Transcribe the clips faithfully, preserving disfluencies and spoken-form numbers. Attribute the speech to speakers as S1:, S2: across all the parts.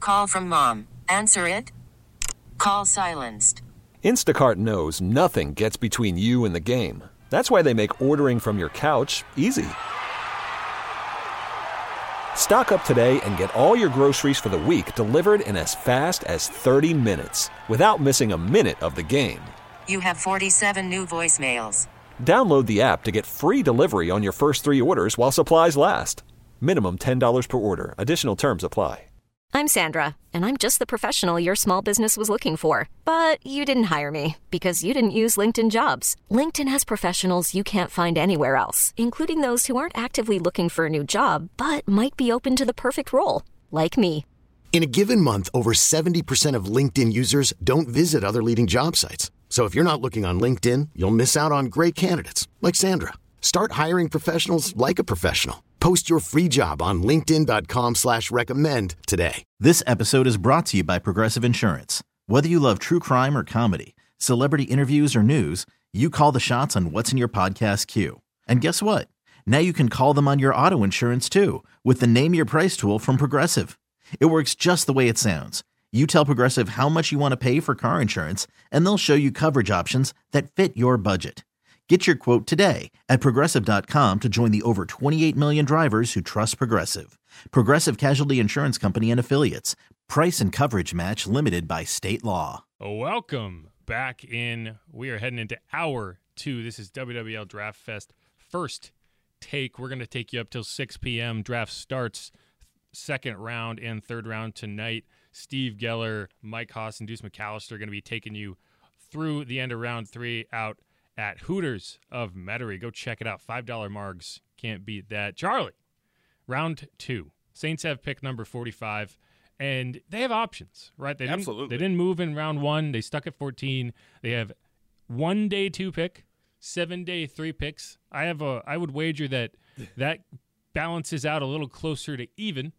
S1: Call from mom. Answer it. Call silenced.
S2: Instacart knows nothing gets between you and the game. That's why they make ordering from your couch easy. Stock up today and get all your groceries for the week delivered in as fast as thirty minutes without missing a minute of the game.
S1: You have forty-seven new voicemails.
S2: Download the app to get free delivery on your first three orders while supplies last. Minimum ten dollars per order. Additional terms apply.
S3: I'm Sandra, and I'm just the professional your small business was looking for. But you didn't hire me because you didn't use LinkedIn Jobs. LinkedIn has professionals you can't find anywhere else, including those who aren't actively looking for a new job, but might be open to the perfect role, like me.
S4: In a given month, over seventy percent of LinkedIn users don't visit other leading job sites. So if you're not looking on LinkedIn, you'll miss out on great candidates like Sandra. Start hiring professionals like a professional. Post your free job on linkedin dot com slash recommend today.
S5: This episode is brought to you by Progressive Insurance. Whether you love true crime or comedy, celebrity interviews or news, you call the shots on what's in your podcast queue. And guess what? Now you can call them on your auto insurance too with the Name Your Price tool from Progressive. It works just the way it sounds. You tell Progressive how much you want to pay for car insurance, and they'll show you coverage options that fit your budget. Get your quote today at Progressive dot com to join the over twenty-eight million drivers who trust Progressive. Progressive Casualty Insurance Company and Affiliates. Price and coverage match limited by state law.
S6: Welcome back in. We are heading into hour two. This is W W L Draft Fest First Take. We're going to take you up till six p.m. Draft starts second round and third round tonight. Steve Geller, Mike Haas, and Deuce McAllister are going to be taking you through the end of round three out at Hooters of Metairie. Go check it out. five dollar margs. Can't beat that. Charlie, round two. Saints have pick number forty-five, and they have options, right? They didn't,
S7: Absolutely.
S6: They didn't move in round one. They stuck at fourteen. They have one day two pick, seven day three picks. I have a. I would wager that that balances out a little closer to even.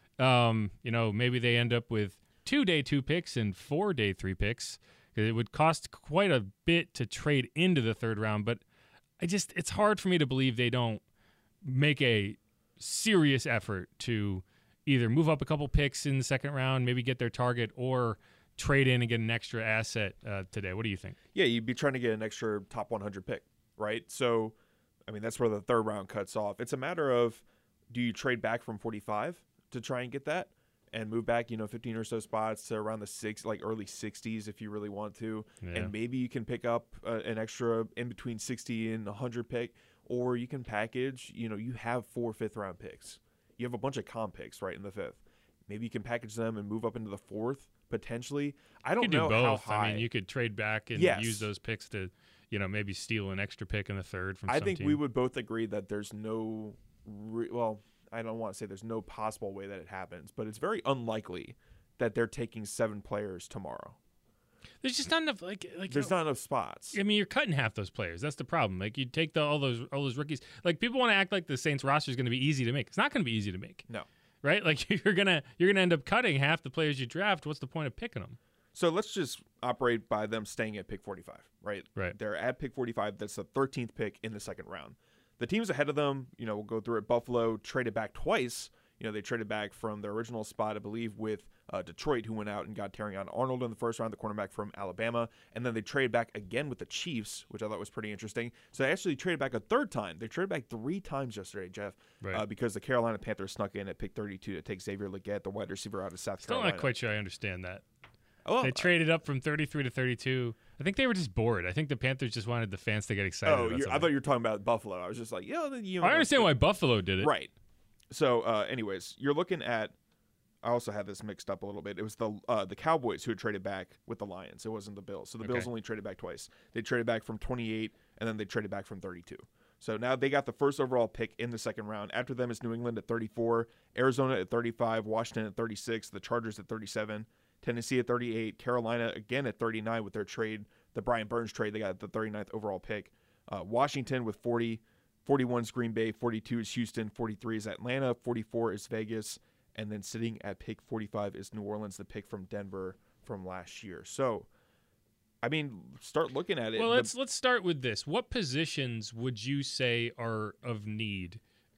S6: Um, you know, maybe they end up with two day two picks and four day three picks. It would cost quite a bit to trade into the third round, but I just it's hard for me to believe they don't make a serious effort to either move up a couple picks in the second round, maybe get their target, or trade in and get an extra asset uh, today. What do you think?
S7: Yeah, you'd be trying to get an extra top one hundred pick, right? So, I mean, that's where the third round cuts off. It's a matter of, do you trade back from forty-five to try and get that? And move back, you know, fifteen or so spots to around the six, like early sixties if you really want to.
S6: Yeah.
S7: And maybe you can pick up uh, an extra in between sixty and one hundred pick, or you can package, you know, you have four fifth round picks. You have a bunch of comp picks right in the fifth. Maybe you can package them and move up into the fourth potentially. I don't
S6: you could
S7: know
S6: do both.
S7: how high.
S6: I mean, you could trade back and
S7: Yes.
S6: use those picks to, you know, maybe steal an extra pick in the third from
S7: I
S6: some
S7: think
S6: team.
S7: we would both agree that there's no re- well, I don't want to say there's no possible way that it happens, but it's very unlikely that they're taking seven players tomorrow.
S6: There's just not enough. Like, like
S7: There's not enough spots.
S6: I mean, you're cutting half those players. That's the problem. Like, you take the, all those all those rookies. Like, people want to act like the Saints roster is going to be easy to make. It's not going to be easy to make.
S7: No.
S6: Right? Like, you're gonna you're gonna end up cutting half the players you draft. What's the point of picking them?
S7: So let's just operate by them staying at pick forty-five, right?
S6: Right.
S7: They're at pick forty-five. That's the thirteenth pick in the second round. The teams ahead of them, you know, we'll go through it. Buffalo traded back twice. You know, they traded back from their original spot, I believe, with uh, Detroit, who went out and got Terrion Arnold in the first round, the cornerback from Alabama. And then they traded back again with the Chiefs, which I thought was pretty interesting. So they actually traded back a third time. They traded back three times yesterday, Jeff,
S6: Right.
S7: uh, because the Carolina Panthers snuck in at pick thirty-two to take Xavier Legette, the wide receiver out of South
S6: Still
S7: Carolina.
S6: not quite sure I understand that.
S7: Oh, well,
S6: They traded up from thirty-three to thirty-two. I think they were just bored. I think the Panthers just wanted the fans to get excited.
S7: Oh,
S6: about
S7: you're, I
S6: something.
S7: thought you were talking about Buffalo. I was just like, yeah, then you.
S6: I understand why Buffalo did it.
S7: Right. So, uh, anyways, you're looking at. I also had this mixed up a little bit. It was the uh, the Cowboys who had traded back with the Lions. It wasn't the Bills. So the
S6: Okay.
S7: Bills only traded back twice. They traded back from twenty-eight, and then they traded back from thirty-two. So now they got the first overall pick in the second round. After them is New England at thirty-four, Arizona at thirty-five, Washington at thirty-six, the Chargers at thirty-seven, Tennessee at thirty-eight, Carolina again at thirty-nine with their trade, the Brian Burns trade. They got the thirty-ninth overall pick. Uh, Washington with forty, forty-one is Green Bay, forty-two is Houston, forty-three is Atlanta, forty-four is Vegas, and then sitting at pick forty-five is New Orleans, the pick from Denver from last year. So, I mean, start looking at it.
S6: Well,
S7: The-
S6: let's let's start with this. What positions would you say are of need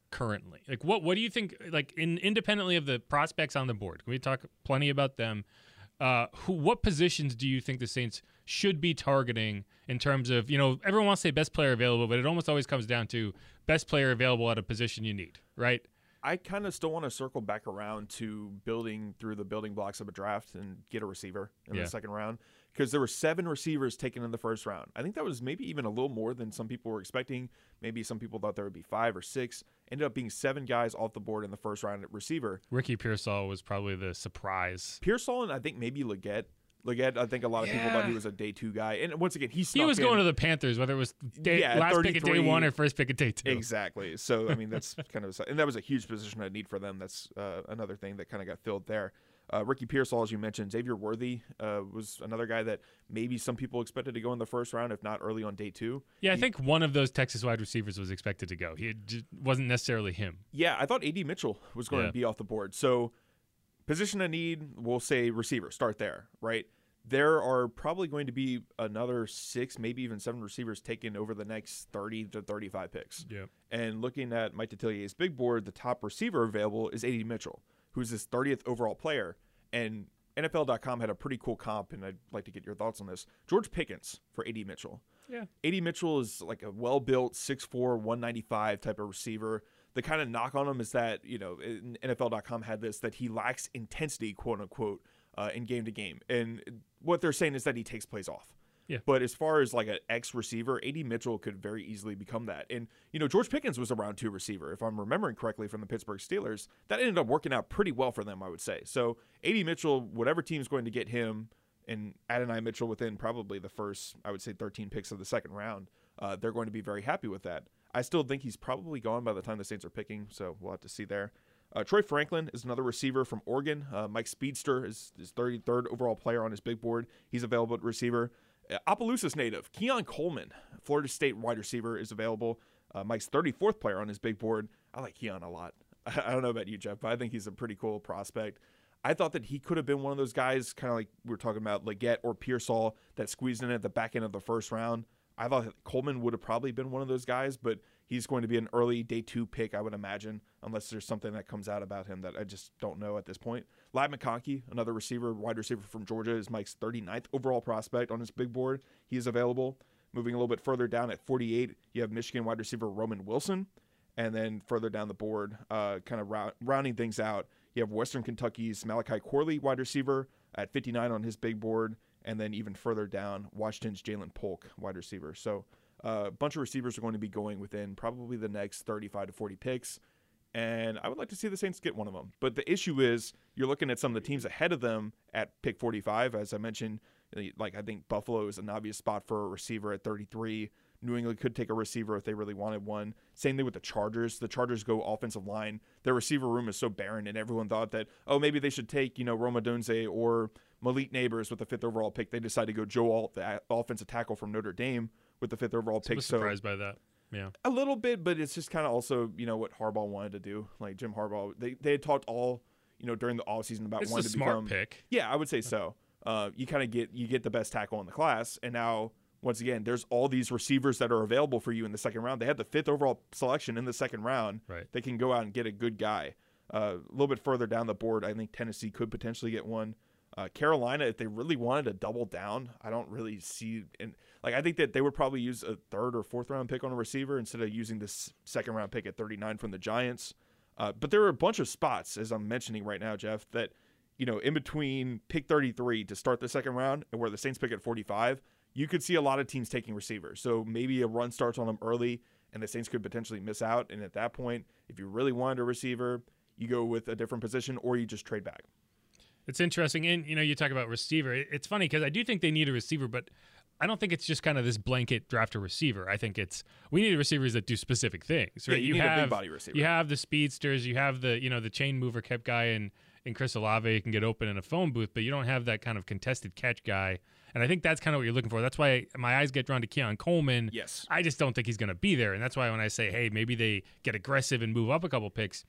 S6: currently? Like, what what do you think? Like, in independently of the prospects on the board, we talk plenty about them. Uh, who, what positions do you think the Saints should be targeting in terms of, you know, everyone wants to say best player available, but it almost always comes down to best player available at a position you need, right?
S7: I kind of still want to circle back around to building through the building blocks of a draft and get a receiver in
S6: Yeah.
S7: the second round, because there were seven receivers taken in the first round. I think that was maybe even a little more than some people were expecting. Maybe some people thought there would be five or six. Ended up being seven guys off the board in the first round at receiver.
S6: Ricky Pearsall was probably the surprise.
S7: Pearsall and I think maybe Leggett. Leggett, I think a lot of people thought he was a day two guy. And once again, he
S6: He
S7: snuck
S6: was
S7: in.
S6: going to the Panthers, whether it was day,
S7: Yeah,
S6: last pick of day
S7: thirty-three.
S6: one or first pick of day two.
S7: Exactly. So, I mean, that's kind of, and that was a huge position of need for them. That's uh, another thing that kind of got filled there. Uh, Ricky Pearsall, as you mentioned, Xavier Worthy uh, was another guy that maybe some people expected to go in the first round, if not early on day two.
S6: Yeah, I
S7: He-
S6: think one of those Texas wide receivers was expected to go. He had j- wasn't necessarily him.
S7: Yeah, I thought A D Mitchell was going
S6: Yeah.
S7: to be off the board. So, position of need, we'll say receiver. Start there, right? There are probably going to be another six, maybe even seven receivers taken over the next thirty to thirty-five picks.
S6: Yeah.
S7: And looking at Mike Detilier's big board, the top receiver available is A D Mitchell, who's his thirtieth overall player. And N F L dot com had a pretty cool comp, and I'd like to get your thoughts on this. George Pickens for A D Mitchell.
S6: Yeah.
S7: A D Mitchell is like a well-built six four, one ninety-five type of receiver. The kind of knock on him is that, you know, N F L dot com had this, that he lacks intensity, quote unquote, uh, in game to game. And what they're saying is that he takes plays off.
S6: Yeah.
S7: But as far as like an X receiver, A D Mitchell could very easily become that. And, you know, George Pickens was a round two receiver, if I'm remembering correctly, from the Pittsburgh Steelers. That ended up working out pretty well for them, I would say. So A D Mitchell, whatever team's going to get him, and Adonai Mitchell within probably the first, I would say, thirteen picks of the second round, uh, they're going to be very happy with that. I still think he's probably gone by the time the Saints are picking, so we'll have to see there. Uh, Troy Franklin is another receiver from Oregon. Uh, Mike Speedster is his thirty-third overall player on his big board. He's available at receiver. Uh, Opelousas native Keon Coleman, Florida State wide receiver, is available. Uh, Mike's thirty-fourth player on his big board. I like Keon a lot. I don't know about you, Jeff, but I think he's a pretty cool prospect. I thought that he could have been one of those guys, kind of like we were talking about Leggett or Pearsall, that squeezed in at the back end of the first round. I thought that Coleman would have probably been one of those guys, but he's going to be an early day two pick, I would imagine, unless there's something that comes out about him that I just don't know at this point. Ladd McConkey, another receiver, wide receiver from Georgia, is Mike's thirty-ninth overall prospect on his big board. He is available. Moving a little bit further down at forty-eight, you have Michigan wide receiver Roman Wilson. And then further down the board, uh, kind of round, rounding things out, you have Western Kentucky's Malachi Corley, wide receiver, at fifty-nine on his big board. And then even further down, Washington's Jalen Polk, wide receiver. So uh, a bunch of receivers are going to be going within probably the next thirty-five to forty picks. And I would like to see the Saints get one of them. But the issue is you're looking at some of the teams ahead of them at pick forty-five. As I mentioned, like I think Buffalo is an obvious spot for a receiver at thirty-three. New England could take a receiver if they really wanted one. Same thing with the Chargers. The Chargers go offensive line. Their receiver room is so barren, and everyone thought that, oh, maybe they should take, you know, Roma Dunze or Malik Neighbors with the fifth overall pick. They decided to go Joe Alt, the offensive tackle from Notre Dame, with the fifth overall
S6: I
S7: pick.
S6: was
S7: So
S6: surprised by that. Yeah.
S7: a little bit, but it's just kind of also, you know, what Harbaugh wanted to do. Like Jim Harbaugh, they, they had talked all, you know, during the offseason about
S6: It's a
S7: wanting to
S6: smart
S7: become.
S6: pick.
S7: Yeah, I would say so. Uh, you kind of get you get the best tackle in the class, and now once again, there's all these receivers that are available for you in the second round. They had the fifth overall selection in the second round.
S6: Right.
S7: They can go out and get a good guy. Uh, a little bit further down the board, I think Tennessee could potentially get one. Uh, Carolina, if they really wanted to double down, I don't really see. And like I think that they would probably use a third or fourth round pick on a receiver instead of using this second round pick at thirty-nine from the Giants. Uh, but there are a bunch of spots, as I'm mentioning right now, Jeff, that, you know, in between pick thirty-three to start the second round and where the Saints pick at forty-five, you could see a lot of teams taking receivers. So maybe a run starts on them early and the Saints could potentially miss out. And at that point, if you really wanted a receiver, you go with a different position or you just trade back.
S6: It's interesting. And, you know, you talk about receiver. It's funny because I do think they need a receiver, but I don't think it's just kind of this blanket draft a receiver. I think it's we need receivers that do specific things, right?
S7: Yeah, you need a
S6: have
S7: big body receiver.
S6: You have the speedsters, you have the, you know, the chain mover kept guy and and Chris Olave can get open in a phone booth, but you don't have that kind of contested catch guy. And I think that's kind of what you're looking for. That's why my eyes get drawn to Keon Coleman.
S7: Yes.
S6: I just don't think he's going to be there. And that's why when I say, hey, maybe they get aggressive and move up a couple picks,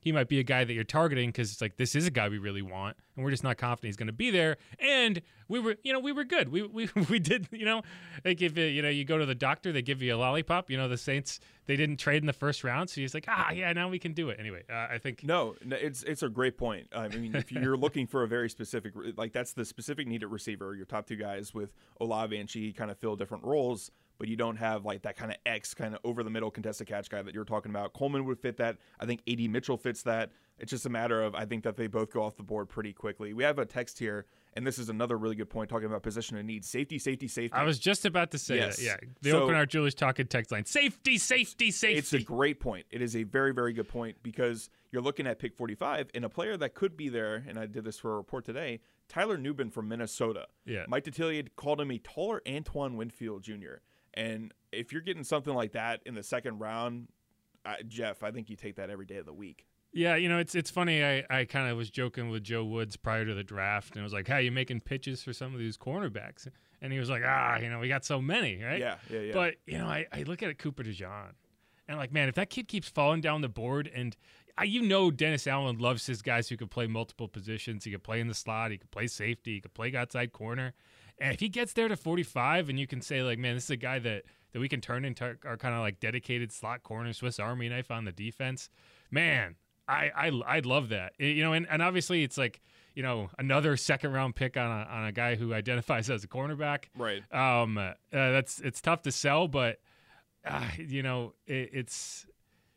S6: he might be a guy that you're targeting because it's like, this is a guy we really want, and we're just not confident he's going to be there. And we were, you know, we were good. We we we did, you know, like if it, you know, you go to the doctor, they give you a lollipop. You know, the Saints, they didn't trade in the first round, so he's like, ah, yeah, now we can do it. Anyway, uh, I think
S7: no, no, it's it's a great point. I mean, if you're looking for a very specific, like that's the specific need at receiver. Your top two guys with Olave and Sheehy kind of fill different roles, but you don't have like that kind of X kind of over the middle contested catch guy that you're talking about. Coleman would fit that. I think A D Mitchell fits that. It's just a matter of, I think that they both go off the board pretty quickly. We have a text here, and this is another really good point talking about position of need. Safety, safety, safety.
S6: I was just about to say
S7: yes.
S6: that. Yeah. The
S7: so,
S6: Open Art Jewelers talking text line. Safety, safety, safety.
S7: It's a great point. It is a very, very good point because you're looking at pick forty-five and a player that could be there, and I did this for a report today, Tyler Nubin from Minnesota.
S6: Yeah.
S7: Mike Detillier called him a taller Antoine Winfield Junior And if you're getting something like that in the second round, uh, Jeff, I think you take that every day of the week.
S6: Yeah, you know, it's it's funny. I, I kind of was joking with Joe Woods prior to the draft, and I was like, hey, you making pitches for some of these cornerbacks? And he was like, ah, you know, we got so many, right?
S7: Yeah, yeah, yeah.
S6: But, you know, I, I look at it, Cooper DeJean, and like, man, if that kid keeps falling down the board, and I, you know Dennis Allen loves his guys who could play multiple positions. He could play in the slot. He could play safety. He could play outside corner. And if he gets there to forty-five and you can say, like, man, this is a guy that, that we can turn into our kind of like dedicated slot corner, Swiss Army knife on the defense, man, I, I, I'd love that. It, you know, and, and obviously it's like, you know, another second round pick on a, on a guy who identifies as a cornerback.
S7: Right.
S6: Um, uh, that's, it's tough to sell, but, uh, you know, it, it's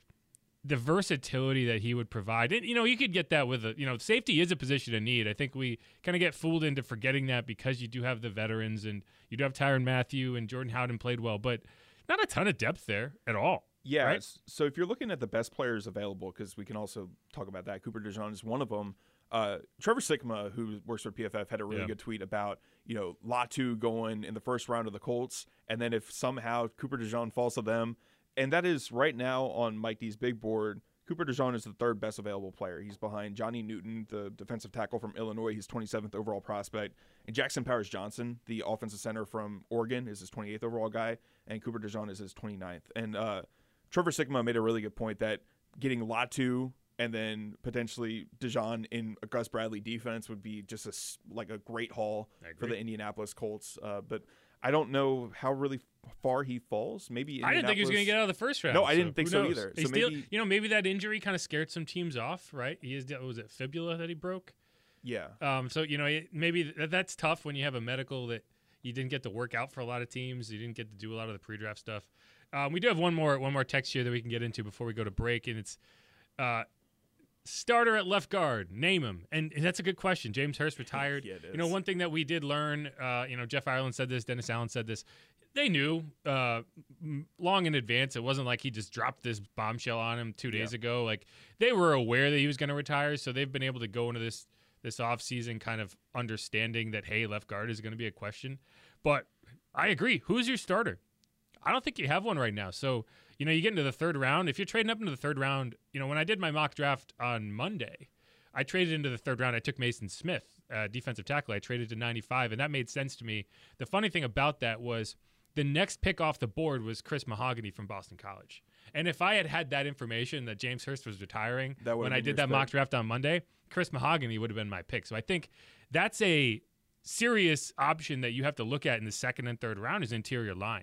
S6: the versatility that he would provide. And, you know, you could get that with a, you know, safety is a position of need. I think we kind of get fooled into forgetting that because you do have the veterans and you do have Tyrann Mathieu and Jordan Howden played well, but not a ton of depth there at all.
S7: Yeah,
S6: right?
S7: So if you're looking at the best players available, because we can also talk about that, Cooper DeJean is one of them. Uh, Trevor Sikkema, who works for P F F, had a really
S6: yeah.
S7: good tweet about, you know, Latu going in the first round of the Colts, and then if somehow Cooper DeJean falls to them, and that is right now on Mike D's big board, Cooper DeJean is the third best available player. He's behind Johnny Newton, the defensive tackle from Illinois. He's twenty-seventh overall prospect. And Jackson Powers Johnson, the offensive center from Oregon, is his twenty-eighth overall guy. And Cooper DeJean is his twenty-ninth. And uh, Trevor Sikkema made a really good point that getting Latu and then potentially DeJean in a Gus Bradley defense would be just a, like a great haul for the Indianapolis Colts. Uh, but I don't know how really far he falls. Maybe
S6: I didn't think he was going to get out of the first round.
S7: No, I
S6: so
S7: didn't think so
S6: knows?
S7: either.
S6: He
S7: so
S6: still,
S7: maybe,
S6: you know, maybe that injury kind of scared some teams off, right? He is, was it fibula that he broke?
S7: Yeah.
S6: Um. So you know, it, maybe th- that's tough when you have a medical that you didn't get to work out for a lot of teams. You didn't get to do a lot of the pre-draft stuff. Um, we do have one more one more text here that we can get into before we go to break, and it's uh, starter at left guard. Name him, and, and that's a good question. James Hurst retired.
S7: Yeah, it is.
S6: You know, one thing that we did learn. Uh, you know, Jeff Ireland said this. Dennis Allen said this. They knew uh, long in advance. It wasn't like he just dropped this bombshell on him two days
S7: yeah.
S6: ago. Like they were aware that he was going to retire, so they've been able to go into this this offseason kind of understanding that, hey, left guard is going to be a question. But I agree. Who's your starter? I don't think you have one right now. So, you know, you get into the third round. If you're trading up into the third round, you know, when I did my mock draft on Monday, I traded into the third round. I took Mason Smith, uh, defensive tackle. I traded to ninety-five, and that made sense to me. The funny thing about that was the next pick off the board was Chris Mahogany from Boston College. And if I had had that information that James Hurst was retiring when I did that mock draft on Monday, Chris Mahogany would have been my pick. So I think that's a serious option that you have to look at in the second and third round is interior line.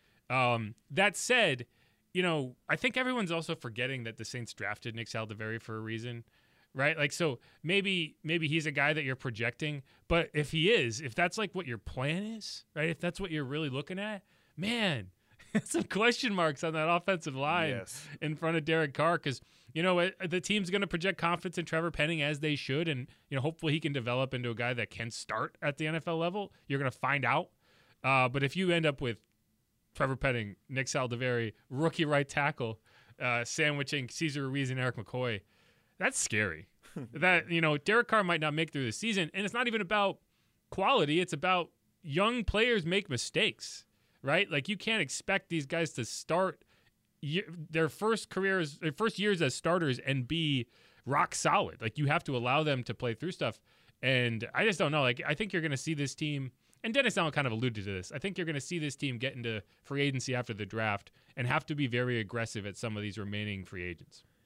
S6: Um, that said, you know, I think everyone's also forgetting that the Saints drafted Nick Saldiveri for a reason, right? Like, so maybe maybe he's a guy that you're projecting, but if he is, if that's like what your plan is, right? If that's what you're really looking at, man, some question marks on that offensive line
S7: yes.
S6: in front of Derek Carr because, you know, the team's going to project confidence in Trevor Penning as they should, and, you know, hopefully he can develop into a guy that can start at the N F L level. You're going to find out. Uh, but if you end up with Trevor Penning, Nick Saldiveri, rookie right tackle, uh, sandwiching Cesar Ruiz and Eric McCoy, that's scary. That, you know, Derek Carr might not make through the season, and it's not even about quality. It's about young players make mistakes, right? Like, you can't expect these guys to start y- their first careers, their first years as starters and be rock solid. Like, you have to allow them to play through stuff. And I just don't know. Like, I think you're going to see this team, and Dennis Allen kind of alluded to this, I think you're going to see this team get into free agency after the draft and have to be very aggressive at some of these remaining free agents.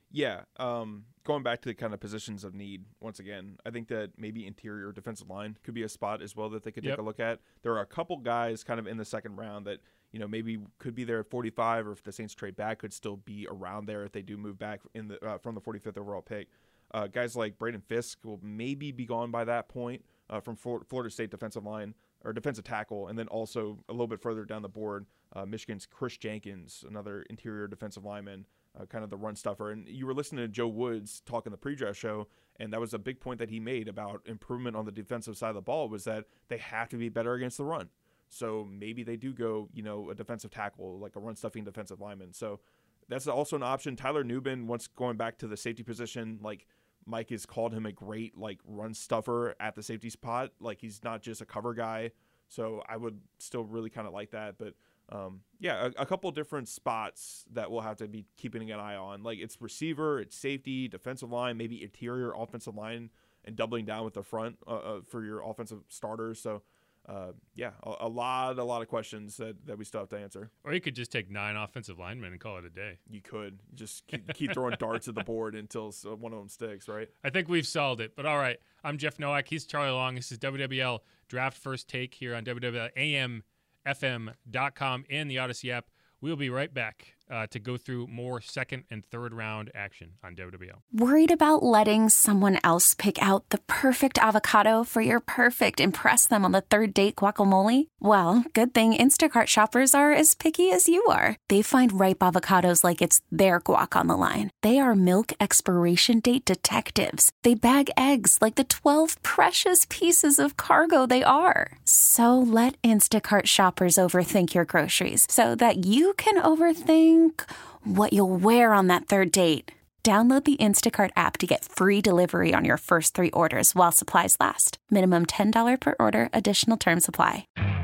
S7: Yeah, um, going back to the kind of positions of need, once again, I think that maybe interior defensive line could be a spot as well that they could take
S6: Yep.
S7: a look at. There are a couple guys kind of in the second round that, you know, maybe could be there at forty-five, or if the Saints trade back, could still be around there if they do move back in the uh, from the forty-fifth overall pick. Uh, guys like Braden Fisk will maybe be gone by that point uh, from Florida State defensive line or defensive tackle, and then also a little bit further down the board, uh, Michigan's Chris Jenkins, another interior defensive lineman. Uh, kind of the run stuffer. And you were listening to Joe Woods talk in the pre-draft show, and that was a big point that he made about improvement on the defensive side of the ball, was that they have to be better against the run. So maybe they do go, you know, a defensive tackle, like a run-stuffing defensive lineman. So that's also an option. Tyler Nubin, once going back to the safety position, like Mike has called him a great like run stuffer at the safety spot. Like he's not just a cover guy. So I would still really kind of like that. But Um, yeah, a, a couple different spots that we'll have to be keeping an eye on. Like it's receiver, it's safety, defensive line, maybe interior offensive line, and doubling down with the front uh, uh, for your offensive starters. So, uh, yeah, a, a lot, a lot of questions that, that we still have to answer.
S6: Or you could just take nine offensive linemen and call it a day.
S7: You could just keep, keep throwing darts at the board until so one of them sticks, right?
S6: I think we've solved it. But all right, I'm Jeff Nowak. He's Charlie Long. This is W W L Draft First Take here on W W L A M F M dot com and the Odyssey app. We'll be right back uh, to go through more second and third round action on W W L.
S8: Worried about letting someone else pick out the perfect avocado for your perfect impress them on the third date guacamole? Well, good thing Instacart shoppers are as picky as you are. They find ripe avocados like it's their guac on the line. They are milk expiration date detectives. They bag eggs like the twelve precious pieces of cargo they are. So let Instacart shoppers overthink your groceries so that you can overthink what you'll wear on that third date. Download the Instacart app to get free delivery on your first three orders while supplies last. Minimum ten dollars per order. Additional terms apply.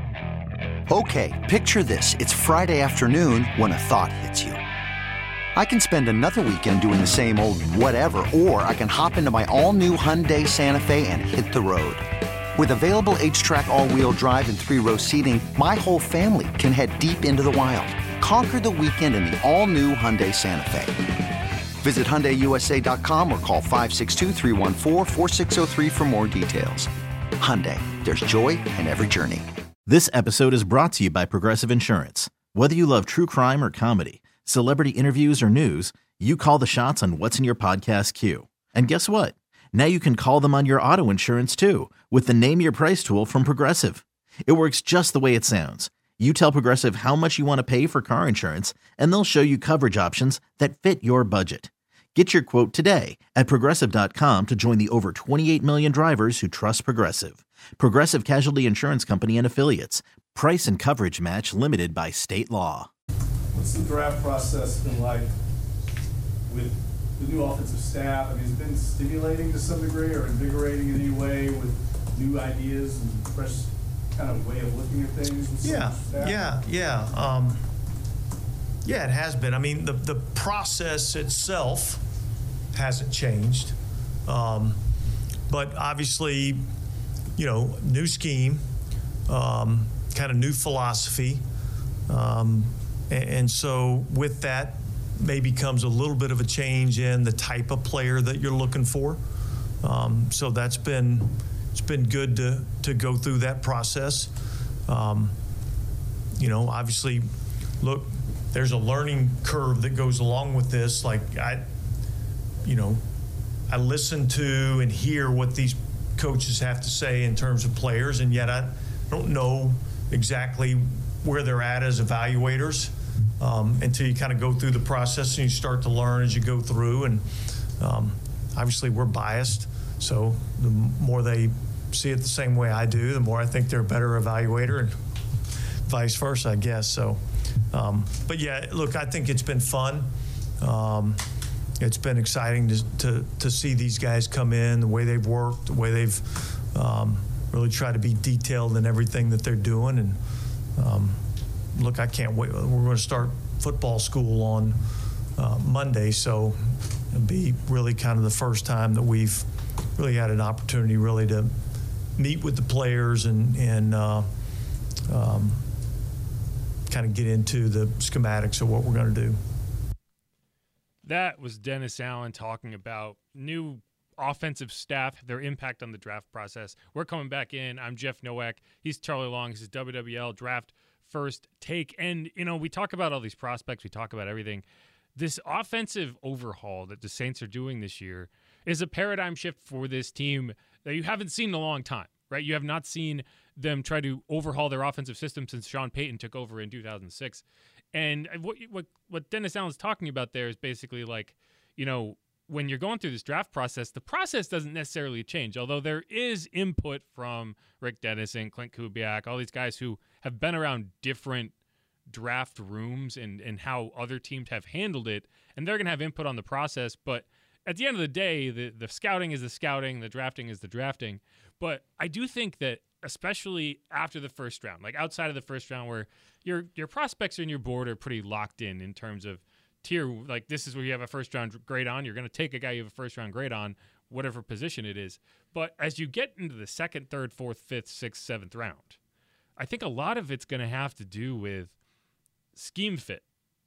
S9: Okay, picture this. It's Friday afternoon when a thought hits you. I can spend another weekend doing the same old whatever, or I can hop into my all-new Hyundai Santa Fe and hit the road. With available H-Track all-wheel drive and three-row seating, my whole family can head deep into the wild. Conquer the weekend in the all-new Hyundai Santa Fe. Visit Hyundai U S A dot com or call five six two, three one four, four six zero three for more details. Hyundai, there's joy in every journey.
S5: This episode is brought to you by Progressive Insurance. Whether you love true crime or comedy, celebrity interviews or news, you call the shots on what's in your podcast queue. And guess what? Now you can call them on your auto insurance too with the Name Your Price tool from Progressive. It works just the way it sounds. You tell Progressive how much you want to pay for car insurance, and they'll show you coverage options that fit your budget. Get your quote today at Progressive dot com to join the over twenty-eight million drivers who trust Progressive. Progressive Casualty Insurance Company and Affiliates. Price and coverage match limited by state law.
S10: What's the draft process been like with the new offensive staff? I mean, has it been stimulating to some degree or invigorating in any way with new ideas and fresh kind of way of looking at things with
S11: yeah,
S10: some staff?
S11: Yeah, yeah, um, yeah. It has been. I mean, the the process itself hasn't changed, um, but obviously, you know, new scheme, um, kind of new philosophy, um, and, and so with that, maybe comes a little bit of a change in the type of player that you're looking for. Um, so that's been. It's been good to, to go through that process. Um, you know, obviously, look, there's a learning curve that goes along with this. Like, I, you know, I listen to and hear what these coaches have to say in terms of players, and yet I don't know exactly where they're at as evaluators um, until you kind of go through the process and you start to learn as you go through. And um, obviously, we're biased. So the more they see it the same way I do, the more I think they're a better evaluator, and vice versa, I guess. So, um, but yeah, look, I think it's been fun. Um, it's been exciting to, to to see these guys come in, the way they've worked, the way they've um, really tried to be detailed in everything that they're doing. And um, look, I can't wait. We're going to start football school on uh, Monday, so it'll be really kind of the first time that we've really had an opportunity really to meet with the players and, and uh, um, kind of get into the schematics of what we're going to do.
S6: That was Dennis Allen talking about new offensive staff, their impact on the draft process. We're coming back in. I'm Jeff Nowak. He's Charlie Long. This is W W L Draft First Take. And, you know, we talk about all these prospects. We talk about everything. This offensive overhaul that the Saints are doing this year is a paradigm shift for this team that you haven't seen in a long time, right? You have not seen them try to overhaul their offensive system since Sean Payton took over in two thousand six. And what what what Dennis Allen's talking about there is basically like, you know, when you're going through this draft process, the process doesn't necessarily change, although there is input from Rick Dennison, Clint Kubiak, all these guys who have been around different draft rooms and, and how other teams have handled it, and they're going to have input on the process. But at the end of the day, the, the scouting is the scouting, the drafting is the drafting. But I do think that especially after the first round, like outside of the first round where your your prospects and your board are pretty locked in in terms of tier, like this is where you have a first round grade on, you're going to take a guy you have a first round grade on, whatever position it is. But as you get into the second, third, fourth, fifth, sixth, seventh round, I think a lot of it's going to have to do with scheme fit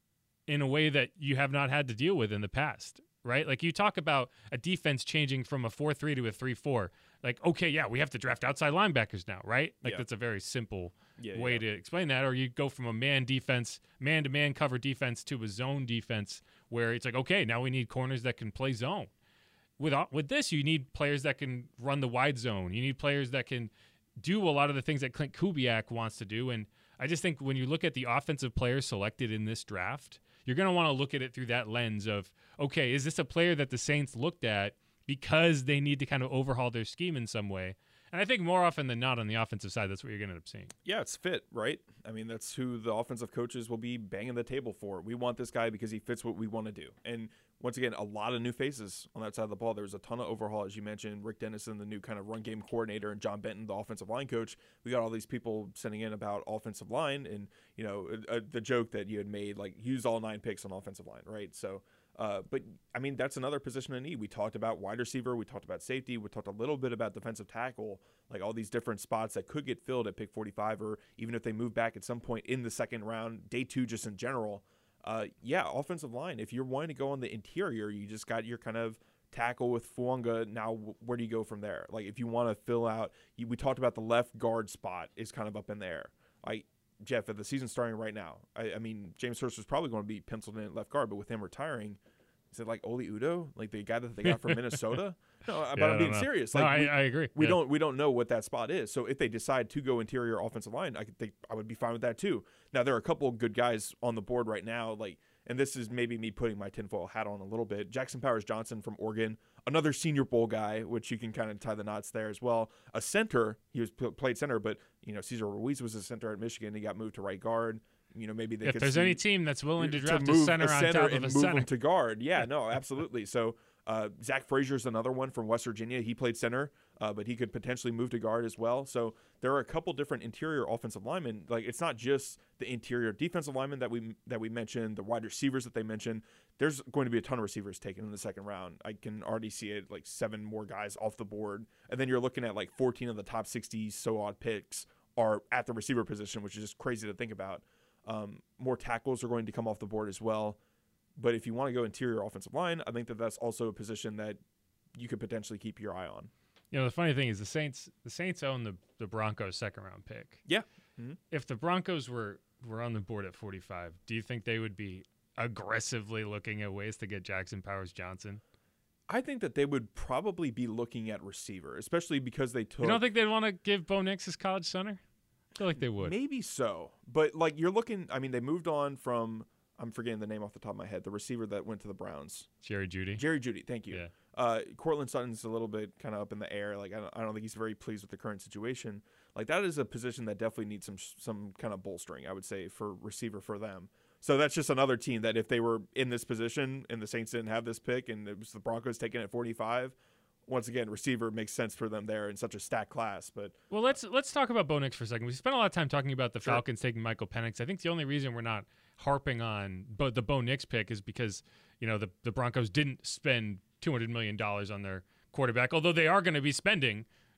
S6: in a way that you have not had to deal with in the past, right? Like you talk about a defense changing from a four three to a three four. Like, okay, yeah, we have to draft outside linebackers now, right? Like yeah. That's a very simple yeah, way yeah. to explain that. Or you go from a man defense, man-to-man cover defense to a zone defense where it's like, okay, now we need corners that can play zone. With with this, you need players that can run the wide zone. You need players that can do a lot of the things that Clint Kubiak wants to do. And I just think when you look at the offensive players selected in this draft, you're going to want to look at it through that lens of, okay, is this a player that the Saints looked at because they need to kind of overhaul their scheme in some way? And I think more often than not on the offensive side, that's what you're going to end up seeing.
S7: Yeah, it's fit, right? I mean, that's who the offensive coaches will be banging the table for. We want this guy because he fits what we want to do. And once again, a lot of new faces on that side of the ball. There was a ton of overhaul, as you mentioned. Rick Dennison, the new kind of run game coordinator, and John Benton, the offensive line coach. We got all these people sending in about offensive line, and you know uh, the joke that you had made, like use all nine picks on offensive line, right? So. Uh, but, I mean, that's another position in need. We talked about wide receiver. We talked about safety. We talked a little bit about defensive tackle, like all these different spots that could get filled at pick forty-five, or even if they move back at some point in the second round, day two just in general. Uh, yeah, offensive line. If you're wanting to go on the interior, you just got your kind of tackle with Fuanga. Now, where do you go from there? Like, if you want to fill out you, – we talked about the left guard spot is kind of up in there. Like, Jeff, at the season starting right now, I, I mean, James Hurst was probably going to be penciled in at left guard, but with him retiring – is it like Oli Udoh, like the guy that they got from Minnesota? No, but yeah, I'm being know. serious. Like,
S6: no, I,
S7: we,
S6: I agree.
S7: We
S6: yeah.
S7: don't we don't know what that spot is. So if they decide to go interior offensive line, I could think I would be fine with that too. Now there are a couple of good guys on the board right now, like, and this is maybe me putting my tinfoil hat on a little bit. Jackson Powers Johnson from Oregon, another Senior Bowl guy, which you can kind of tie the knots there as well. A center, he was played center, but you know Cesar Ruiz was a center at Michigan. He got moved to right guard. You know, maybe they
S6: if
S7: could
S6: there's
S7: see,
S6: any team that's willing to draft
S7: to move
S6: a center,
S7: a center
S6: on top
S7: and
S6: of a
S7: move
S6: center
S7: him to guard. Yeah, no, absolutely. So uh, Zach Frazier's another one from West Virginia. He played center, uh, but he could potentially move to guard as well. So there are a couple different interior offensive linemen. Like it's not just the interior defensive linemen that we that we mentioned, the wide receivers that they mentioned. There's going to be a ton of receivers taken in the second round. I can already see it, like seven more guys off the board, and then you're looking at like fourteen of the top sixty so odd picks are at the receiver position, which is just crazy to think about. Um, more tackles are going to come off the board as well. But if you want to go interior offensive line, I think that that's also a position that you could potentially keep your eye on.
S6: You know, the funny thing is the Saints the Saints own the, the Broncos second round pick.
S7: Yeah. Mm-hmm.
S6: If the Broncos were, were on the board at forty-five, do you think they would be aggressively looking at ways to get Jackson Powers Johnson?
S7: I think that they would probably be looking at receiver, especially because they took.
S6: You don't think they'd want to give Bo Nix his college center? I feel like they would.
S7: Maybe so. But, like, you're looking – I mean, they moved on from – I'm forgetting the name off the top of my head. The receiver that went to the Browns.
S6: Jerry Jeudy.
S7: Jerry Jeudy, thank you.
S6: Yeah.
S7: Uh, Cortland Sutton's a little bit kind of up in the air. Like, I don't, I don't think he's very pleased with the current situation. Like, that is a position that definitely needs some some kind of bolstering, I would say, for receiver for them. So that's just another team that if they were in this position and the Saints didn't have this pick and it was the Broncos taking it at forty-five – once again, receiver makes sense for them there in such a stacked class. But
S6: well, let's let's talk about Bo Nix for a second. We spent a lot of time talking about the
S7: sure.
S6: Falcons taking Michael Penix. I think the only reason we're not harping on but the Bo Nix pick is because you know the the Broncos didn't spend two hundred million dollars on their quarterback, although they are going to be spending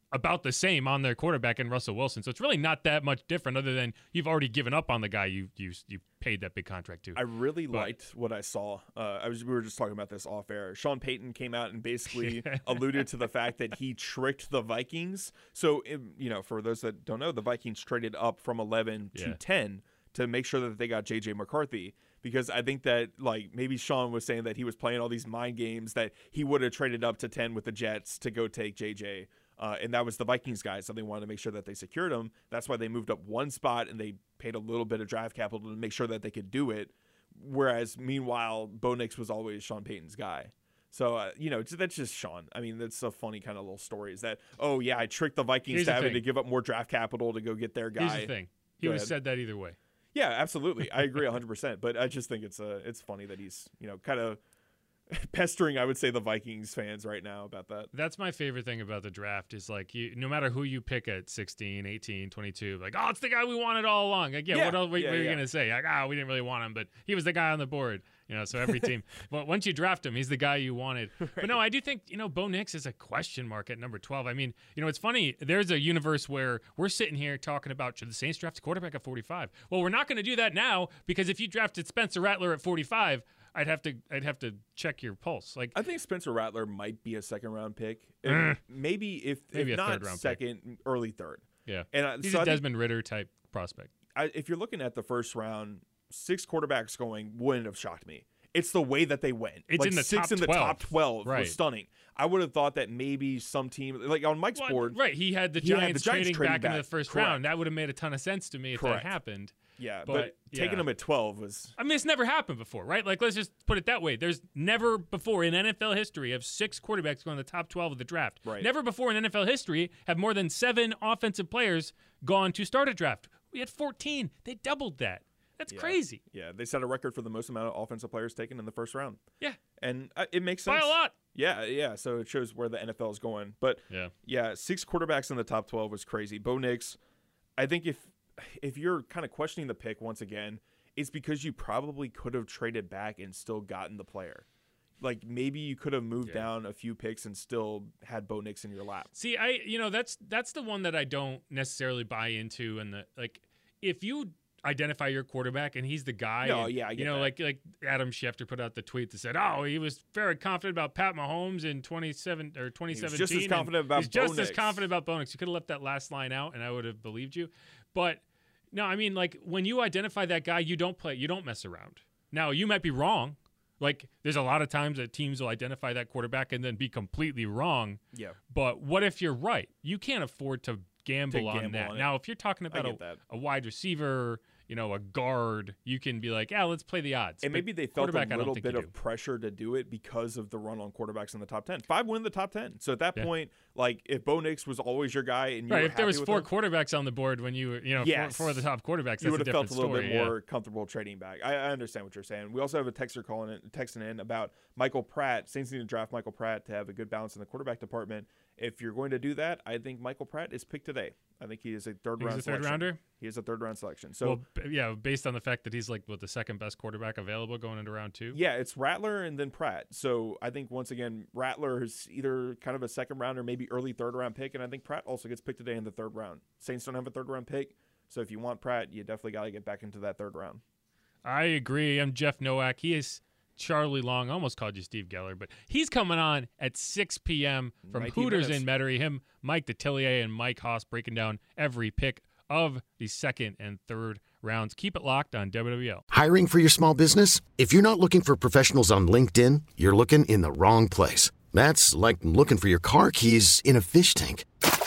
S6: about the same on their quarterback in Russell Wilson. So it's really not that much different other than you've already given up on the guy you you you paid that big contract to.
S7: I really
S6: but,
S7: liked what I saw. Uh, I was we were just talking about this off air. Sean Payton came out and basically alluded to the fact that he tricked the Vikings. So, you know, for those that don't know, the Vikings traded up from eleven to
S6: yeah.
S7: ten to make sure that they got J J McCarthy. Because I think that, like, maybe Sean was saying that he was playing all these mind games that he would have traded up to ten with the Jets to go take J J. Uh, and that was the Vikings guys, so they wanted to make sure that they secured him. That's why they moved up one spot, and they paid a little bit of draft capital to make sure that they could do it. Whereas, meanwhile, Bo Nix was always Sean Payton's guy. So, uh, you know, that's just Sean. I mean, that's a funny kind of little story is that, oh, yeah, I tricked the Vikings to having to give up more draft capital to go get their guy.
S6: Here's the thing. He would have said that either way.
S7: Yeah, absolutely. I agree one hundred percent. But I just think it's uh, it's funny that he's, you know, kind of pestering, I would say, the Vikings fans right now about that.
S6: That's my favorite thing about the draft is, like, you, no matter who you pick at sixteen, eighteen, twenty-two, like, oh, it's the guy we wanted all along. Like, yeah,
S7: yeah
S6: what else were,
S7: yeah,
S6: what are you
S7: yeah.
S6: going to say? Like, ah, oh, we didn't really want him, but he was the guy on the board. You know, so every team. But once you draft him, he's the guy you wanted. Right. But no, I do think, you know, Bo Nix is a question mark at number twelve. I mean, you know, it's funny. There's a universe where we're sitting here talking about, should the Saints draft a quarterback at forty-five? Well, we're not going to do that now because if you drafted Spencer Rattler at forty-five, I'd have to I'd have to check your pulse. Like,
S7: I think Spencer Rattler might be a second round pick. Uh, maybe if,
S6: maybe
S7: if
S6: a
S7: not
S6: third round
S7: second, pick. early third.
S6: Yeah.
S7: And I,
S6: he's
S7: so
S6: a
S7: I
S6: Desmond
S7: think,
S6: Ridder type prospect.
S7: I, if you're looking at the first round, six quarterbacks going wouldn't have shocked me. It's the way that they went.
S6: It's
S7: like
S6: in the
S7: six
S6: top
S7: in the
S6: twelve.
S7: top twelve
S6: right.
S7: was stunning. I would have thought that maybe some team, like on Mike's
S6: well,
S7: board,
S6: right? He had the
S7: he
S6: Giants,
S7: had the Giants
S6: trading,
S7: trading
S6: back,
S7: back
S6: into the first
S7: Correct.
S6: round. That would have made a ton of sense to me if
S7: Correct.
S6: that happened.
S7: Yeah,
S6: but,
S7: but
S6: yeah.
S7: taking them at twelve was.
S6: I mean, it's never happened before, right? Like, let's just put it that way. There's never before in N F L history of six quarterbacks going to the top twelve of the draft.
S7: Right.
S6: Never before in N F L history have more than seven offensive players gone to start a draft. We had fourteen. They doubled that. That's
S7: yeah.
S6: crazy.
S7: Yeah, they set a record for the most amount of offensive players taken in the first round.
S6: Yeah.
S7: And uh, it makes sense.
S6: By a lot.
S7: Yeah, yeah. So it shows where the N F L is going. But,
S6: yeah,
S7: yeah six quarterbacks in the top twelve was crazy. Bo Nix, I think if if you're kind of questioning the pick once again, it's because you probably could have traded back and still gotten the player. Like, maybe you could have moved
S6: yeah.
S7: down a few picks and still had Bo Nix in your lap.
S6: See, I you know, that's that's the one that I don't necessarily buy into. And the like, if you identify your quarterback and he's the guy.
S7: No,
S6: and,
S7: yeah, I get
S6: you know,
S7: that.
S6: like like Adam Schefter put out the tweet that said, "Oh, he was very confident about Pat Mahomes in twenty-seven or twenty seventeen.
S7: He's just as confident about
S6: He's just
S7: Bo
S6: as
S7: Nix.
S6: confident about Bo Nix." You could have left that last line out, and I would have believed you. But no, I mean, like, when you identify that guy, you don't play, you don't mess around. Now, you might be wrong. Like, there's a lot of times that teams will identify that quarterback and then be completely wrong.
S7: Yeah.
S6: But what if you're right? You can't afford to gamble,
S7: To
S6: on
S7: gamble
S6: that.
S7: on it.
S6: Now, if you're talking about
S7: get
S6: a,
S7: that.
S6: a wide receiver, you know, a guard, you can be like, yeah, let's play the odds.
S7: And
S6: But
S7: maybe they felt a
S6: quarterback, I don't
S7: little
S6: think
S7: bit
S6: you
S7: of
S6: do.
S7: pressure to do it because of the run on quarterbacks in the top ten. Five win the top ten. So at that
S6: Yeah.
S7: point, like, if Bo Nix was always your guy and you
S6: Right,
S7: were
S6: if there was
S7: happy with
S6: four
S7: him,
S6: quarterbacks on the board when you were, you know,
S7: Yes.
S6: four, four of the top quarterbacks,
S7: you
S6: that's
S7: would
S6: a
S7: have felt
S6: different
S7: a little
S6: story.
S7: bit
S6: yeah.
S7: more comfortable trading back. I, I understand what you're saying. We also have a texter calling in, texting in about Michael Pratt. Saints need to draft Michael Pratt to have a good balance in the quarterback department. If you're going to do that, I think Michael Pratt is picked today. I think he is a third
S6: He's
S7: round
S6: a third
S7: selection.
S6: rounder?
S7: He is a third round selection. So
S6: well, b- yeah, based on the fact that he's like what the second best quarterback available going into round two.
S7: yeah, it's Rattler and then Pratt. So I think once again, Rattler is either kind of a second round or maybe early third round pick, and I think Pratt also gets picked today in the third round. Saints don't have a third round pick, so if you want Pratt, you definitely got to get back into that third round.
S6: I agree. I'm Jeff Nowak. He is Charlie Long. I almost called you Steve Geller, but he's coming on at six p.m. from
S7: nineteen
S6: Hooters
S7: minutes.
S6: in Metairie. Him, Mike Detillier, and Mike Haas breaking down every pick of the second and third rounds. Keep it locked on W W L.
S4: Hiring for your small business? If you're not looking for professionals on LinkedIn, you're looking in the wrong place. That's like looking for your car keys in a fish tank.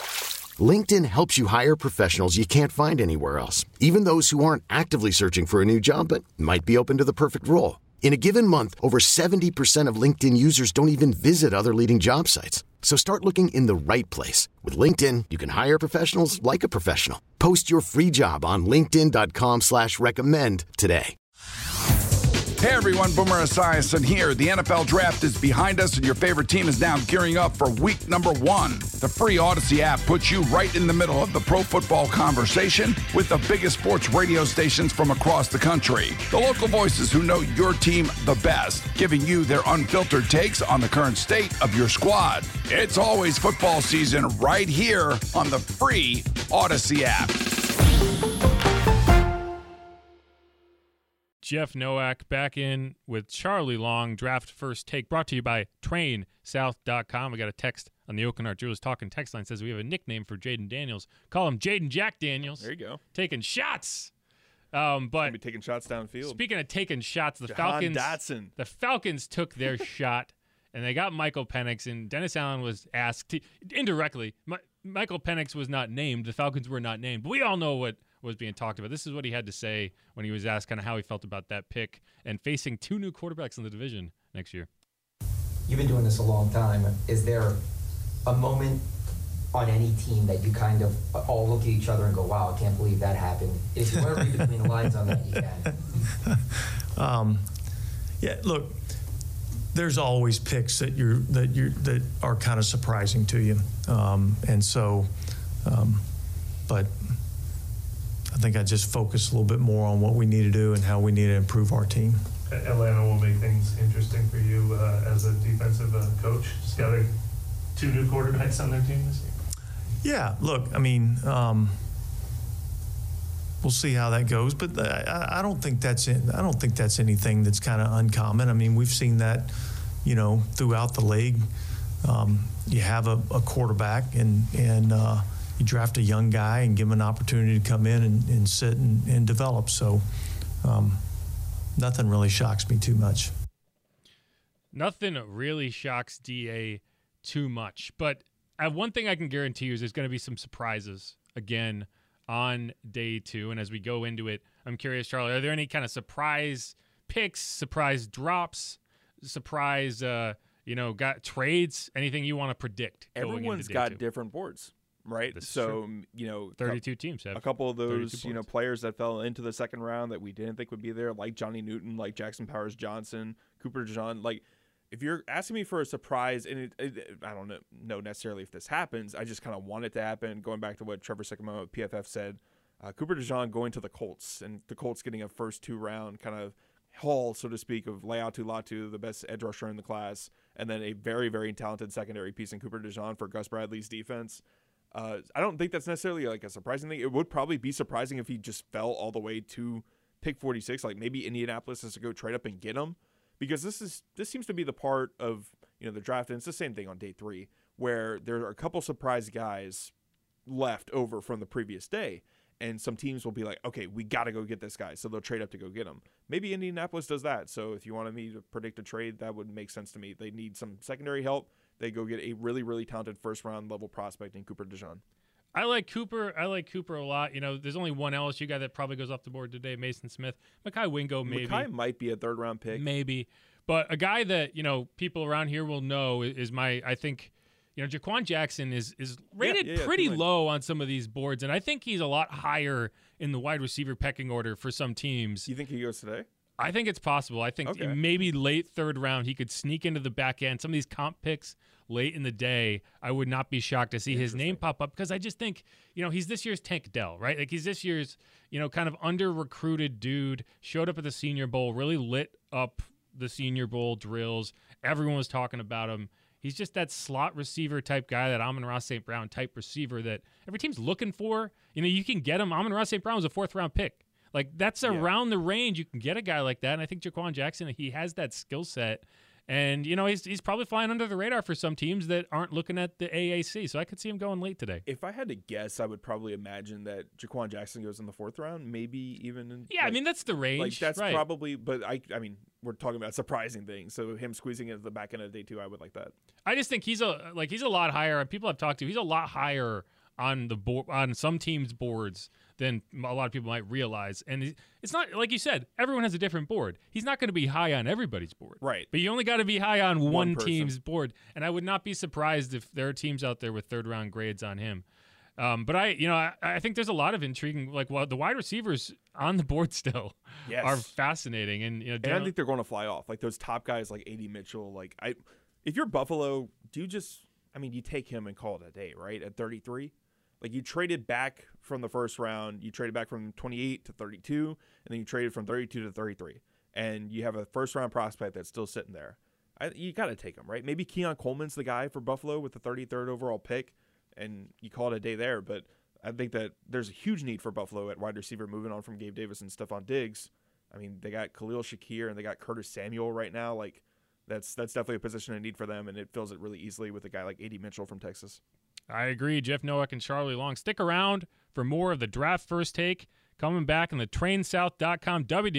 S4: LinkedIn helps you hire professionals you can't find anywhere else, even those who aren't actively searching for a new job but might be open to the perfect role. In a given month, over seventy percent of LinkedIn users don't even visit other leading job sites. So start looking in the right place. With LinkedIn, you can hire professionals like a professional. Post your free job on linkedin dot com slash recommend today.
S12: Hey everyone, Boomer Esiason here. The N F L Draft is behind us and your favorite team is now gearing up for week number one. The free Odyssey app puts you right in the middle of the pro football conversation with the biggest sports radio stations from across the country. The local voices who know your team the best, giving you their unfiltered takes on the current state of your squad. It's always football season right here on the free Odyssey app.
S6: Jeff Nowak back in with Charlie Long, Draft First Take, brought to you by train south dot com. We got a text on the Oakenart Jewelers Talking text line. Says we have a nickname for Jaden Daniels. Call him Jaden Jack Daniels.
S7: There you go.
S6: Taking shots. Um, but
S7: be taking shots downfield.
S6: Speaking of taking shots, the
S7: Jahan
S6: Falcons
S7: Dotson.
S6: the Falcons took their shot, and they got Michael Penix, and Dennis Allen was asked to, indirectly. My, Michael Penix was not named. The Falcons were not named. But we all know what was being talked about. This is what he had to say when he was asked kind of how he felt about that pick and facing two new quarterbacks in the division next year.
S13: You've been doing this a long time. Is there a moment on any team that you kind of all look at each other and go, wow, I can't believe that happened? If you want to read between the lines on that, you can.
S11: um, yeah, look, there's always picks that you're that you're that are kind of surprising to you, um, and so, um, but I think I just focus a little bit more on what we need to do and how we need to improve our team.
S14: Atlanta will make things interesting for you uh, as a defensive uh, coach. Just got a, two new quarterbacks on their team this year.
S11: Yeah, look, I mean, um, we'll see how that goes, but I, I don't think that's in, I don't think that's anything that's kind of uncommon. I mean, we've seen that, you know, throughout the league. Um, you have a, a quarterback and and uh, you draft a young guy and give him an opportunity to come in and, and sit and, and develop. So um, nothing really shocks me too much.
S6: Nothing really shocks D A too much, but I, one thing I can guarantee you is there's going to be some surprises again on day two. And as we go into it, I'm curious, Charlie, are there any kind of surprise picks, surprise drops, surprise, uh, you know, got trades, anything you want to predict?
S7: Everyone's got two? different boards, right?
S6: This
S7: so, you know,
S6: thirty-two teams have
S7: a couple of those, you know,
S6: points.
S7: players that fell into the second round that we didn't think would be there, like Johnny Newton, like Jackson Powers Johnson, Cooper DeJean, like, if you're asking me for a surprise, and it, it, I don't know necessarily if this happens, I just kind of want it to happen. Going back to what Trevor Sycamore of P F F said, uh, Cooper DeJean going to the Colts, and the Colts getting a first two-round kind of haul, so to speak, of Leatu Latu, the best edge rusher in the class, and then a very, very talented secondary piece in Cooper DeJean for Gus Bradley's defense. Uh, I don't think that's necessarily like a surprising thing. It would probably be surprising if he just fell all the way to pick forty-six. Like maybe Indianapolis has to go trade up and get him. Because this is this seems to be the part of, you know, the draft, and it's the same thing on day three, where there are a couple surprise guys left over from the previous day, and some teams will be like, okay, we got to go get this guy, so they'll trade up to go get him. Maybe Indianapolis does that. So if you wanted me to predict a trade, that would make sense to me. They need some secondary help. They go get a really, really talented first round level prospect in Cooper DeJean.
S6: I like Cooper. I like Cooper a lot. You know, there's only one L S U guy that probably goes off the board today, Mason Smith. Mekhi Wingo, maybe.
S7: Mekhi might be a third-round pick.
S6: Maybe. But a guy that, you know, people around here will know is my, I think, you know, Jaquan Jackson is is rated
S7: yeah, yeah, yeah,
S6: pretty low on some of these boards, and I think he's a lot higher in the wide receiver pecking order for some teams.
S7: You think he goes today?
S6: I think it's possible. I think
S7: Okay.
S6: maybe late third round he could sneak into the back end. Some of these comp picks late in the day, I would not be shocked to see his name pop up because I just think, you know, he's this year's Tank Dell, right? Like he's this year's, you know, kind of under-recruited dude, showed up at the Senior Bowl, really lit up the Senior Bowl drills. Everyone was talking about him. He's just that slot receiver type guy, that Amon-Ra Saint Brown type receiver that every team's looking for. You know, you can get him. Amon-Ra Saint Brown was a fourth-round pick. Like, that's
S7: Yeah.
S6: around the range. You can get a guy like that, and I think Jaquan Jackson, he has that skill set. And, you know, he's he's probably flying under the radar for some teams that aren't looking at the A A C, so I could see him going late today.
S7: If I had to guess, I would probably imagine that Jaquan Jackson goes in the fourth round, maybe even in...
S6: Yeah, I
S7: like-
S6: mean, that's the range.
S7: Like, that's
S6: right.
S7: probably... But, I I mean, we're talking about surprising things, so him squeezing it at the back end of day two, I would like that.
S6: I just think he's a like he's a lot higher. People I've talked to, he's a lot higher on the board on some teams' boards than a lot of people might realize. And it's not like you said, everyone has a different board. He's not going to be high on everybody's board,
S7: right?
S6: But you only got to be high on one,
S7: One person.
S6: team's board. And I would not be surprised if there are teams out there with third round grades on him. Um, but I, you know, I, I think there's a lot of intriguing, like well, the wide receivers on the board still
S7: yes.
S6: are fascinating, and you know,
S7: and I think they're going to fly off. Like those top guys, like A D Mitchell. Like I, if you're Buffalo, do you just, I mean, you take him and call it a day, right? At thirty-three, like you traded back from the first round, you traded back from twenty-eight to thirty-two, and then you traded from thirty-two to thirty-three, and you have a first round prospect that's still sitting there. I, you got to take him, right? Maybe Keon Coleman's the guy for Buffalo with the thirty-third overall pick, and you call it a day there. But I think that there's a huge need for Buffalo at wide receiver, moving on from Gabe Davis and Stephon Diggs. I mean, they got Khalil Shakir and they got Curtis Samuel right now. Like, that's that's definitely a position of need for them, and it fills it really easily with a guy like A D Mitchell from Texas.
S6: I agree. Jeff Nowak and Charlie Long. Stick around for more of the Draft First Take coming back on the train south dot com W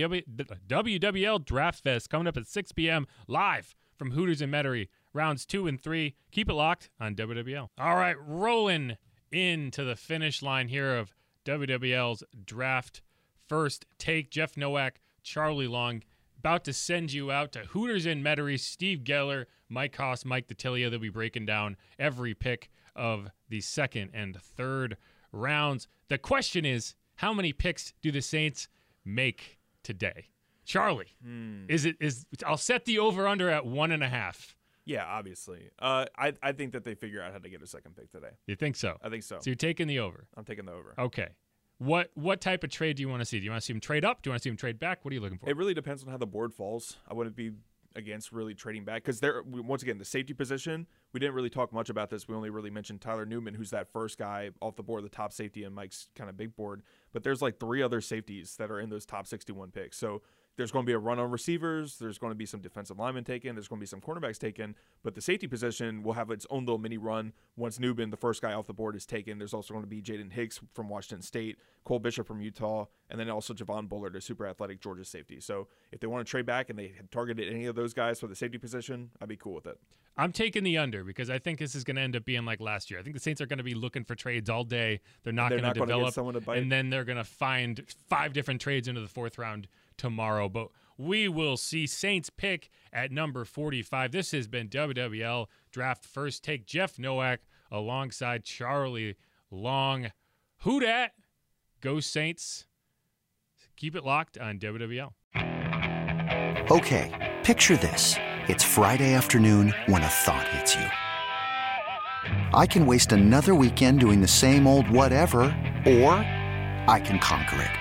S6: W L Draft Fest coming up at six p.m. live from Hooters and Metairie, rounds two and three. Keep it locked on W W L. All right, rolling into the finish line here of W W L's Draft First Take. Jeff Nowak, Charlie Long, about to send you out to Hooters and Metairie. Steve Geller, Mike Haas, Mike D'Attilio. They'll be breaking down every pick of the second and third rounds. The question is, how many picks do the Saints make today? Charlie,
S7: hmm.
S6: is it is I'll set the over under at one and a half.
S7: Yeah, obviously. Uh, I I think that they figure out how to get a second pick today.
S6: You think so?
S7: I think so.
S6: So you're taking the over.
S7: I'm taking the over.
S6: Okay. What what type of trade do you want to see? Do you want to see him trade up? Do you want to see him trade back? What are you looking for?
S7: It really depends on how the board falls. I wouldn't be against really trading back because there once again the safety position. We didn't really talk much about this. We only really mentioned Tyler Newman, who's that first guy off the board, the top safety in Mike's kind of big board. But there's like three other safeties that are in those top sixty-one picks. So there's going to be a run on receivers. There's going to be some defensive linemen taken. There's going to be some cornerbacks taken. But the safety position will have its own little mini run once Newman, the first guy off the board, is taken. There's also going to be Jaden Hicks from Washington State, Cole Bishop from Utah, and then also Javon Bullard, a super athletic Georgia safety. So if they want to trade back and they had targeted any of those guys for the safety position, I'd be cool with it.
S6: I'm taking the under because I think this is going to end up being like last year. I think the Saints are going to be looking for trades all day. They're not going to develop,
S7: someone to bite.
S6: And then they're going to find five different trades into the fourth round tomorrow. But we will see. Saints pick at number forty-five. This has been W W L Draft First Take. Jeff Nowak alongside Charlie Long. Who dat? Go Saints. Keep it locked on W W L.
S9: Okay, picture this. It's Friday afternoon when a thought hits you. I can waste another weekend doing the same old whatever, or I can conquer it.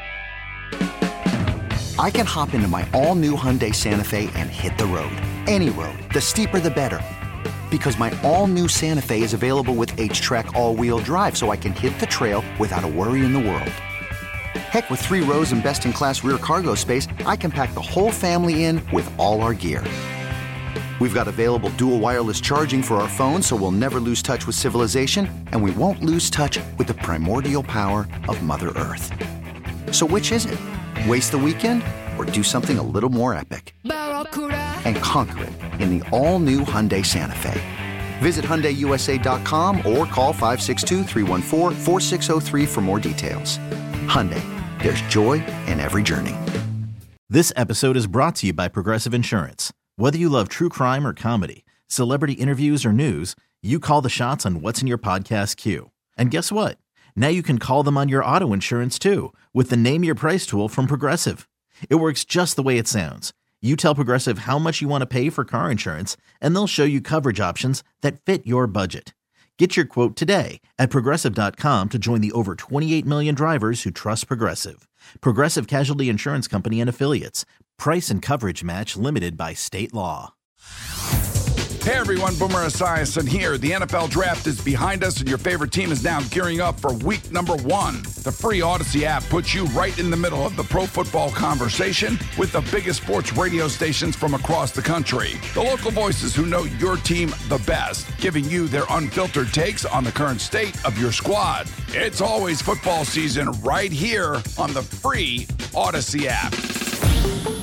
S9: I can hop into my all-new Hyundai Santa Fe and hit the road. Any road. The steeper, the better. Because my all-new Santa Fe is available with H-Track all-wheel drive, so I can hit the trail without a worry in the world. Heck, with three rows and best-in-class rear cargo space, I can pack the whole family in with all our gear. We've got available dual wireless charging for our phones, so we'll never lose touch with civilization, and we won't lose touch with the primordial power of Mother Earth. So which is it? Waste the weekend or do something a little more epic? And conquer it in the all-new Hyundai Santa Fe. Visit Hyundai U S A dot com or call five six two, three one four, four six zero three for more details. Hyundai, there's joy in every journey.
S5: This episode is brought to you by Progressive Insurance. Whether you love true crime or comedy, celebrity interviews or news, you call the shots on what's in your podcast queue. And guess what? Now you can call them on your auto insurance too with the Name Your Price tool from Progressive. It works just the way it sounds. You tell Progressive how much you want to pay for car insurance, and they'll show you coverage options that fit your budget. Get your quote today at Progressive dot com to join the over twenty-eight million drivers who trust Progressive. Progressive Casualty Insurance Company and Affiliates. Price and coverage match limited by state law.
S12: Hey everyone, Boomer Esiason here. The N F L Draft is behind us and your favorite team is now gearing up for week number one. The free Odyssey app puts you right in the middle of the pro football conversation with the biggest sports radio stations from across the country. The local voices who know your team the best, giving you their unfiltered takes on the current state of your squad. It's always football season right here on the free Odyssey app.